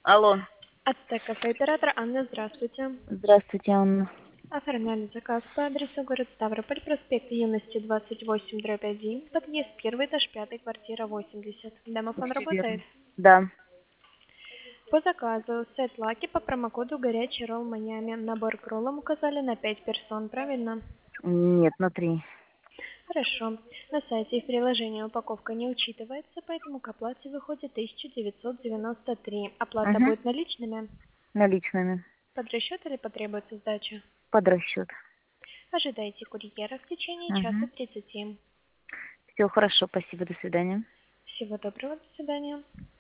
Алло. Ацтек кафе, оператор Анна, здравствуйте. Здравствуйте, Анна. Оформляли заказ по адресу город Ставрополь, проспект Юности 28/1, подъезд 1, этаж 5, квартира 80. Домофон Все работает? верно. Да. По заказу сет лаки по промокоду «Горячий ролл Майами». Набор к роллам указали на 5 персон, правильно? Нет, внутри. Хорошо. На сайте и в приложении упаковка не учитывается, поэтому к оплате выходит 1993. Оплата Угу. будет наличными? Наличными. Под расчет или потребуется сдача? Под расчет. Ожидайте курьера в течение часа Угу. 30. Все хорошо, спасибо, до свидания. Всего доброго, до свидания.